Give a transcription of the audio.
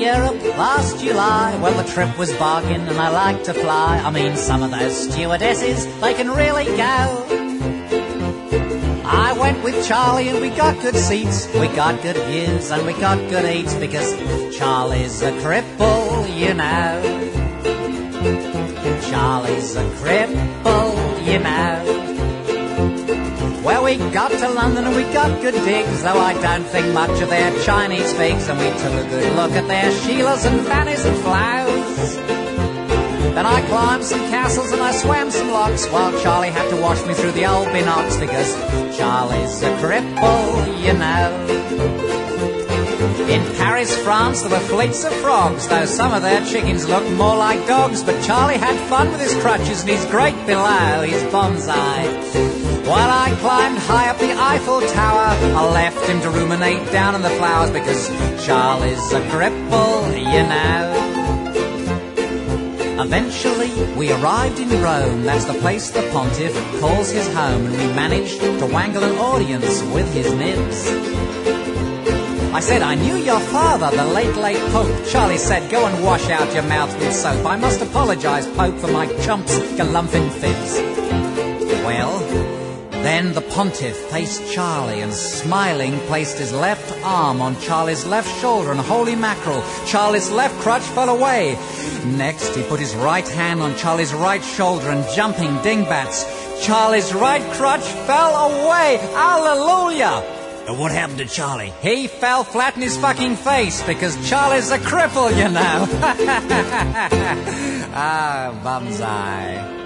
Europe last July. Well, the trip was bargain and I like to fly. I mean, some of those stewardesses, they can really go. I went with Charlie and we got good seats, we got good views and we got good eats, because Charlie's a cripple, you know. Charlie's a cripple, you know. Well, we got to London and we got good digs, though I don't think much of their Chinese figs, and we took a good look at their Sheilas and Fannies and Flows. Then I climbed some castles and I swam some locks, while Charlie had to wash me through the old binocs, because Charlie's a cripple, you know. In Paris, France, there were fleets of frogs, though some of their chickens looked more like dogs, but Charlie had fun with his crutches and his great below, his bonsai. While I climbed high up the Eiffel Tower, I left him to ruminate down in the flowers, because Charlie's a cripple, you know. Eventually, we arrived in Rome. That's the place the Pontiff calls his home, and we managed to wangle an audience with his nibs. I said, I knew your father, the late Pope. Charlie said, go and wash out your mouth with soap. I must apologize, Pope, for my chump's galumphing fibs. Well, then the Pontiff faced Charlie and, smiling, placed his left arm on Charlie's left shoulder, and holy mackerel, Charlie's left crutch fell away. Next, he put his right hand on Charlie's right shoulder, and jumping dingbats, Charlie's right crutch fell away. Hallelujah! And what happened to Charlie? He fell flat in his fucking face, because Charlie's a cripple, you know. Ah, bonsai.